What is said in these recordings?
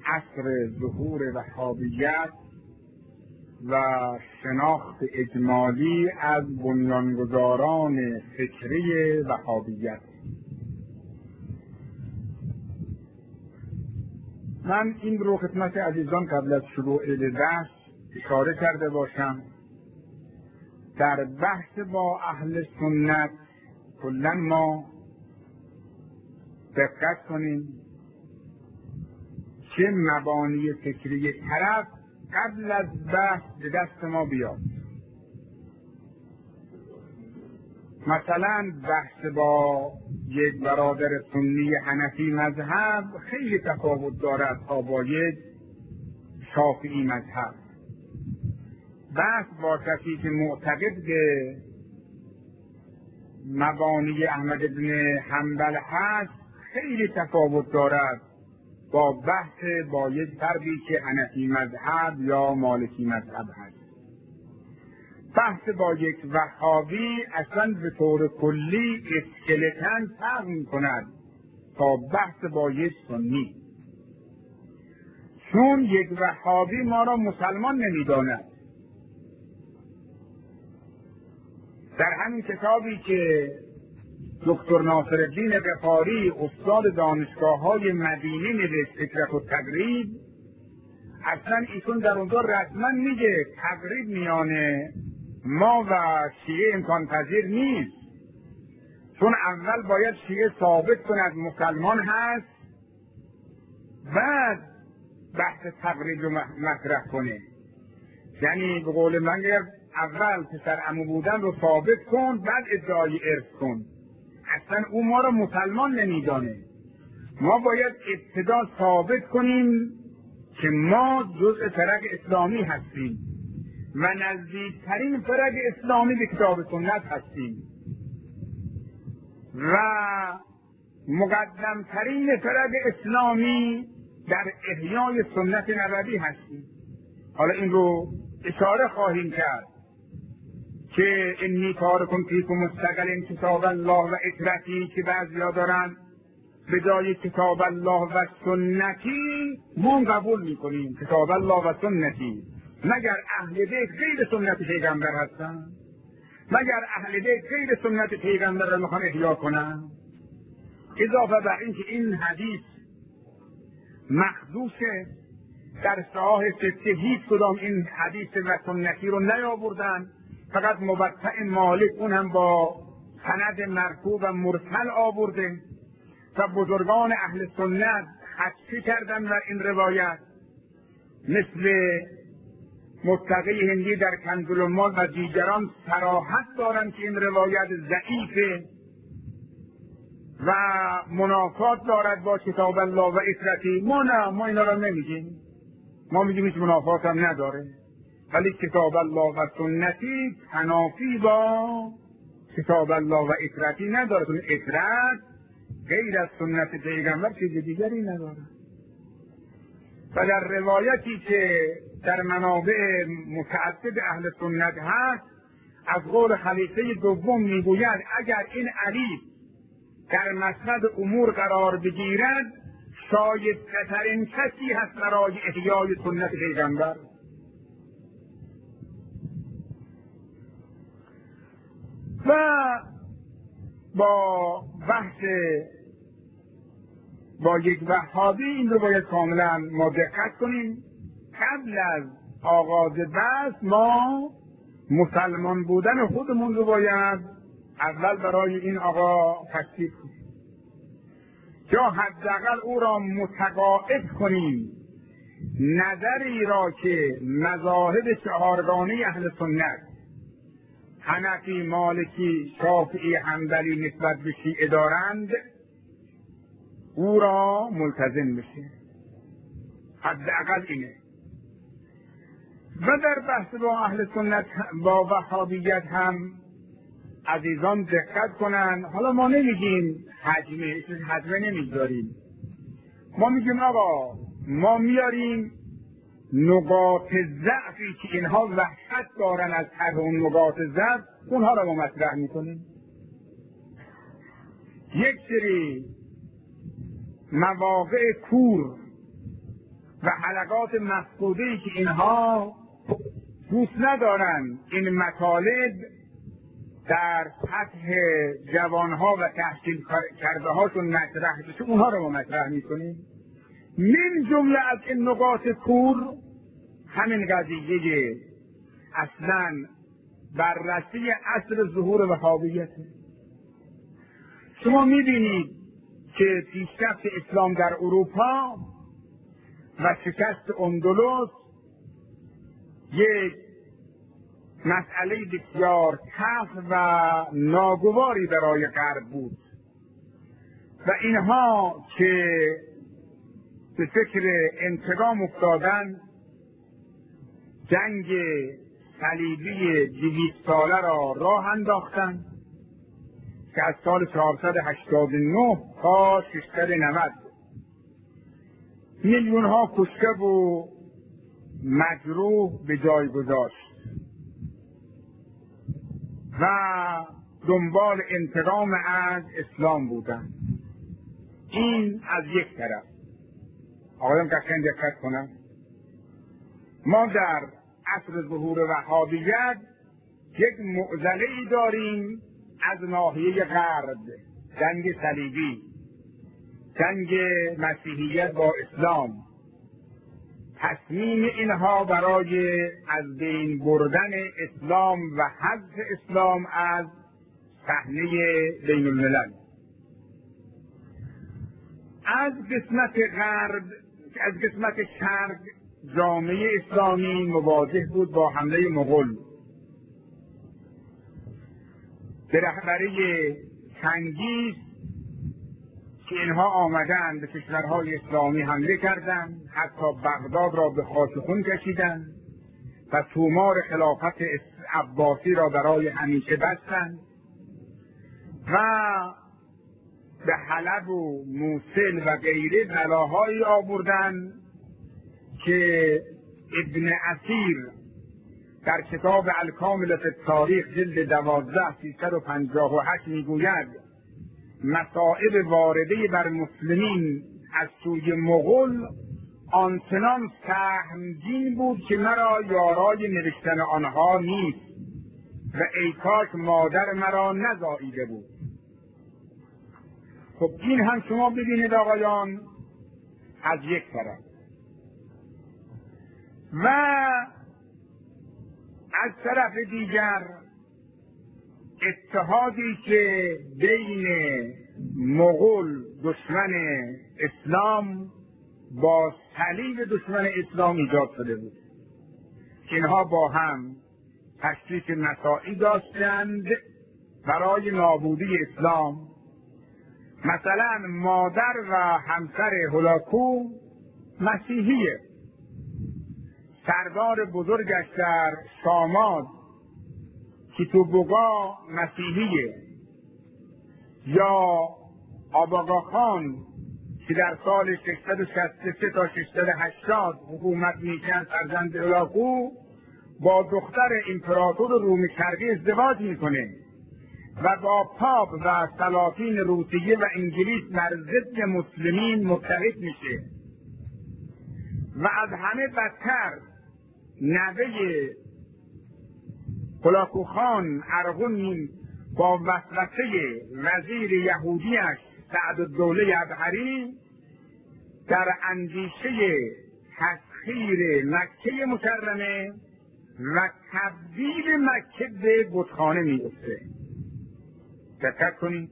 عصر ظهور وهابیت و شناخت اجمالی از بنیانگذاران فکری وهابیت. من این رو خدمت عزیزان قبل از شروع بحث اشاره کرده باشم. در بحث با اهل سنت کلاً ما دقت کنیم که مبانی فکری طرف قبل از بحث به دست ما بیاد. مثلا بحث با یک برادر سنی حنفی مذهب خیلی تفاوت دارد تا با یک شافعی مذهب. بحث با کسی که معتقد به مبانی احمد بن حنبل هست خیلی تفاوت دارد با بحث با یک فردی که حنفی مذهب یا مالکی مذهب هست. بحث با یک وهابی اصلا به طور کلی اسکلتن فرق می‌کند تا بحث با یک سنی، چون یک وهابی ما را مسلمان نمی‌داند. در همین کتابی که دکتر ناصرالدین غفاری استاد دانشگاه‌های مدینه نوشت، فکرت و تقریب، اصلا ایشون در اونجا رسما میگه تقریب میان ما و شیعه امکان پذیر نیست، چون اول باید شیعه ثابت کند مسلمان هست، بعد بحث تقریب رو مطرح کنه. یعنی به قول من اول پسر عمو بودن رو ثابت کن، بعد ادعای ارث کن. اصلا او ما رو مسلمان نمیدانه. ما باید ابتدا ثابت کنیم که ما جزء فرق اسلامی هستیم و نزدیکترین فرق اسلامی به کتاب سنت هستیم و مقدمترین فرق اسلامی در احیای سنت نبوی هستیم. حالا این رو اشاره خواهیم کرد که انی تارکم فیکم مستقل کتاب الله و اطرتی که بعضیا دارن به جای کتاب الله و سنتی ما قبول میکنیم کتاب الله و سنتی. مگر اهل بیت غیر سنت پیغمبر هستن؟ مگر اهل بیت غیر سنت پیغمبر را میخوان احیا کنن؟ اضافه بر این که این حدیث مخدوشه، در صحاح سته هیچ کدام این حدیث و سنتی رو نیاوردن، فقط موطأ مالک اون هم با سند مرفوع و مرسل آورده و بزرگان اهل سنت حذف کردن در این روایت، مثل متقی هندی در کنز الاموال و دیگران صراحت دارن که این روایت ضعیفه و منافات دارد با کتاب الله و اطرتی. ما نه، ما اینا را نمیگیم، ما میگیم هیچ منافات هم نداره، ولی کتاب الله و سنتی تنافی با کتاب الله و اطرتی نداره، چون اطرت غیر از سنت پیغمبر چیز دیگری نداره. و در روایتی که در منابع متعدد اهل سنت هست از قول خلیفه دوم میگوید اگر این علی در مسند امور قرار بگیرد شایسته‌ترین کسی هست برای احیای سنت پیغمبر. و با بحث با یک وهابی این رو باید کاملا ما دقت کنیم. قبل از آغاز بحث ما مسلمان بودن خودمون رو باید اول برای این آقا تصدیق کنیم، یا حداقل او را متقاعد کنیم نظری را که مذاهب چهارگانه اهل سنت حنفی، مالکی، شافعی، حنبلی نسبت به شیعه دارند او را ملتزم بشه. حداقل اینه. و در بحث با اهل سنت با وهابیت هم عزیزان دقت کنن. حالا ما نمیگیم حجمه نمیذاریم، ما میگیم آقا ما میاریم نقاط ضعفی که اینها وحشت دارن از هر اون نقاط ضعف اونها را ما مطرح میکنیم. یک سری مواقع کور طبقات مفقوده‌ای که اینها دوست ندارن این مطالب در سطح جوانها و تحصیل کرده هاشون مطرح بشه، اونها رو ما مطرح میکنیم. من جمله از این نقاط کور همین قضیه اصلا بررسی عصر ظهور وهابیت. شما میبینید که پیشرفت اسلام در اروپا و شکست اندلس یک مسئله بسیار تلخ و ناگواری برای غرب بود و اینها که به فکر انتقام افتادن جنگ صلیبی 200 ساله را راه انداختند که از سال 489 تا 690 میلیون ها کشته و مجروح به جای گذاشت و دنبال انتقام از اسلام بودند. این از یک طرف. آقایان قشنگ دقت کنم، ما در عصر ظهور وهابیت یک معضله‌ای داریم از ناحیه غرب، جنگ صلیبی، جنگ مسیحیت با اسلام، تصمیم اینها برای از بین بردن اسلام و حذف اسلام از صحنه بین الملل. از قسمت غرب، از قسمت شرق، جامعه اسلامی مواجه بود با حمله مغول به رهبری چنگیز که اینها آمدند به کشورهای اسلامی حمله کردند، حتی بغداد را به خاک خون کشیدند و تومار خلافت عباسی را برای همیشه بستند و به حلب و موصل و غیره بلاهایی آوردند که ابن اثیر در کتاب الکامل فی التاریخ جلد 12 358 میگوید مصائب وارده بر مسلمین از سوی مغول آنچنان سهمگین بود که مرا یارای نوشتن آنها نیست و ای کاش مادر مرا نزاییده بود. خب این هم شما ببینید آقایان از یک طرف. و از طرف دیگر اتحادی که بین مغول دشمن اسلام با صلیب دشمن اسلام ایجاد شده بود. اینها با هم تشریک مساعی داشتند برای نابودی اسلام. مثلا مادر و همسر هولاکو مسیحیه، سردار بزرگش در شامات کیتوبوگا مسیحیه، یا آباگا خان که در سال 663 تا 680 حکومت میکرد، فرزند هولاکو با دختر امپراتور روم شرقی ازدواج میکنه و با پاپ و سلاطین روسیه و انگلیس بر ضد مسلمین متحد میشه و از همه بدتر نوه هولاکو خان ارغون با وسوسه وزیر یهودیش سعدالدوله ابهری در اندیشه تسخیر مکه مکرمه و تبدیل مکه به بتخانه میفته. دقت کنید،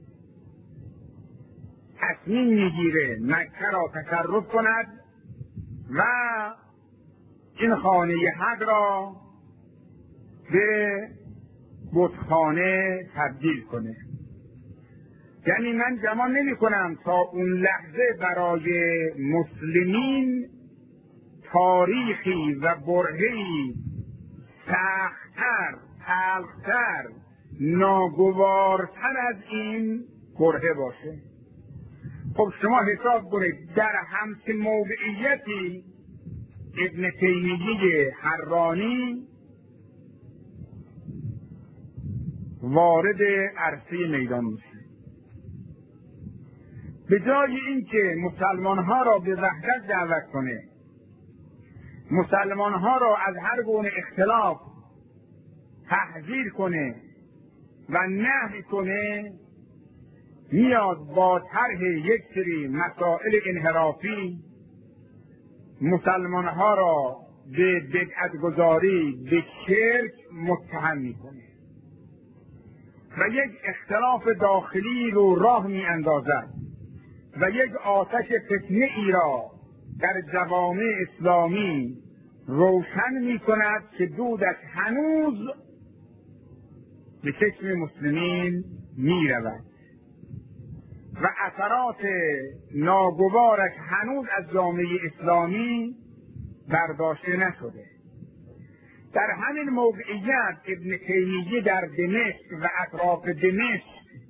تصمیم میگیره مکه را تصرف کند و این خانه حق را به بتخانه تبدیل کنه. یعنی من گمان نمی کنم تا اون لحظه برای مسلمین تاریخی و برهه‌ای سخت‌تر، تلخ‌تر، ناگوارتر از این برهه باشه. خب شما حساب کنید در همچین موقعیتی ابن تیمیه حرانی وارد عرصه میدان میشه. به جای اینکه مسلمان ها را به وحدت دعوت کنه، مسلمان ها را از هر گونه اختلاف تحذیر کنه و نهی کنه، میاد با طرح یک سری مسائل انحرافی مسلمان ها را به بدعت گذاری، به شرک متهم میکنه و یک اختلاف داخلی رو راه می اندازد و یک آتش فتنه ای را در جوامع اسلامی روشن می کند که دودش هنوز به چشم مسلمین می رود و اثرات ناگوارش هنوز از جامعه اسلامی برداشته نشده. در همین موقعیت ابن تیمیه در دمشق و اطراف دمشق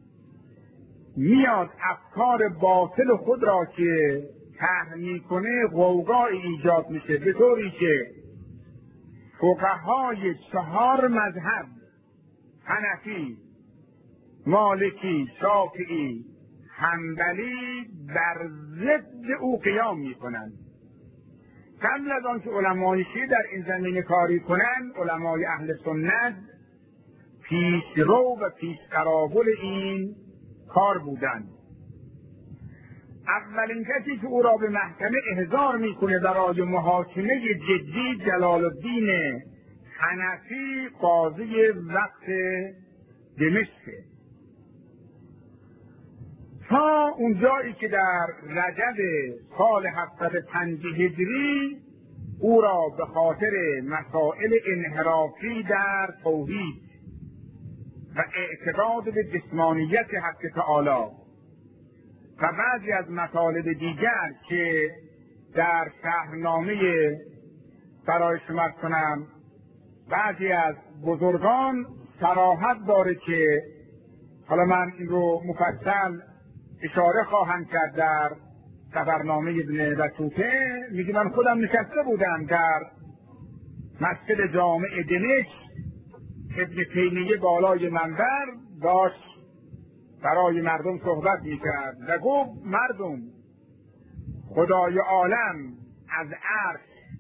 میاد افکار باطل خود را که طرح میکنه غوغایی ایجاد میشه، به طوری که فقهای 4 مذهب، حنفی، مالکی، شافعی، حنبلی، در ضد او قیام میکنند. قبل از آن که علمای شیعه در این زمینه کاری کنند، علمای اهل سنت پیشرو و پیشقراول این کار بودند. اولین کسی که او را به محکمه احضار میکنه برای محاکمه جدی جلال الدین حنفی، قاضی وقت دمشق، تا اونجایی که در رجب سال 705 هجری او را به خاطر مسائل انحرافی در توحید و اعتقاد به جسمانیت حق تعالی و بعضی از مطالب دیگر که در شهرنامه برای شما کنم بعضی از بزرگان صراحت داره که حالا من این رو مفصل اشاره خواهم کرد در سفرنامه ابن بطوطه. میگه من خودم نشسته بودم در مسجد جامع دمشق، ابن تیمیه بالای منبر داشت برای مردم صحبت میکرد و گفت مردم، خدای عالم از عرش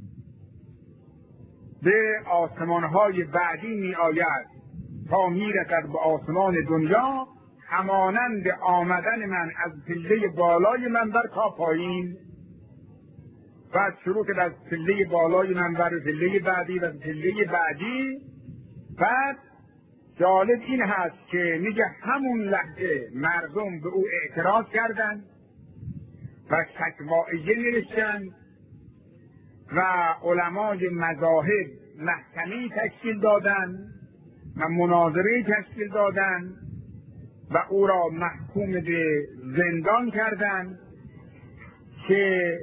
به آسمانهای بعدی می آید تا میرسد به آسمان دنیا، همانند آمدن من از پله بالای منبر تا پایین. بعد شروع کرد از پله بالای منبر و پله بعدی و پله بعدی. بعد جالب این هست که میگه همون لحظه مردم به او اعتراض کردند و شکوایه نوشتند و علمای مذاهب محکمه‌ای تشکیل دادند و مناظره‌ای تشکیل دادند و او را محکوم به زندان کردند که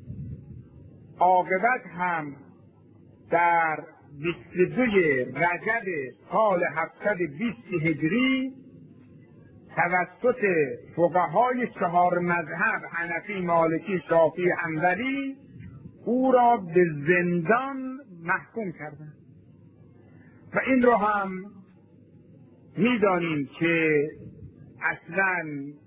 عاقبت هم در 22 رجب سال 720 هجری توسط فقهای 4 مذهب، حنفی، مالکی، شافعی، حنبلی، او را به زندان محکوم کردند. و این رو هم میدانیم که اصلا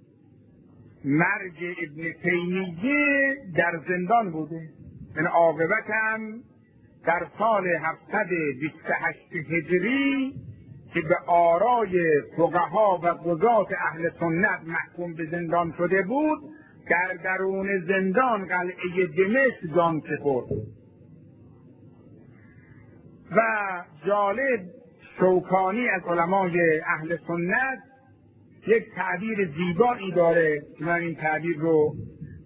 مرگ ابن تیمیه در زندان بوده. این عاقبت هم در سال 728 هجری که به آرای فقها و قضات اهل سنت محکوم به زندان شده بود، در درون زندان قلعه دمشق جان سپرد. و جالب، شوکانی از علمای اهل سنت یک تعبیر زیبایی داره که من این تعبیر رو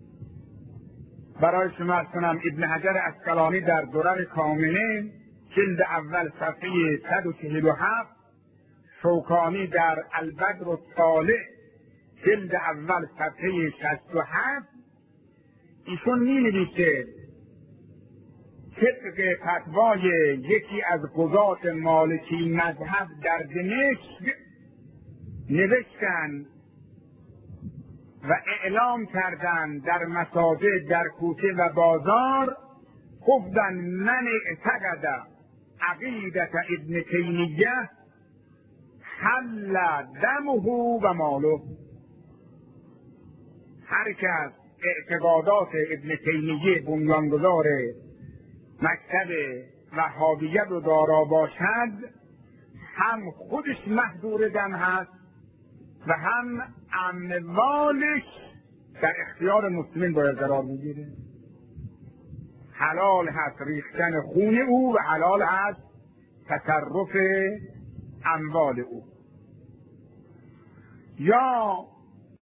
برای شما عرض کنم. ابن حجر عسقلانی در درر کامنه جلد اول صفحه 147، شوکانی در البدر الطالع جلد اول صفحه 67، ایشون می نویسه طبق فتوای یکی از قضات مالکی مذهب در دمشق نوشتن و اعلام کردند در مساجد، در کوچه و بازار، گفتن من اعتقد عقیدت ابن تیمیه حل دمه و ماله. هر کس اعتقادات ابن تیمیه بنیانگذار مکتب وهابیه رو دارا باشد، هم خودش محضور دم هست و هم اموالش در اختیار مسلمین باید قرار میگیره. حلال هست ریختن خون او و حلال هست تصرف اموال او. یا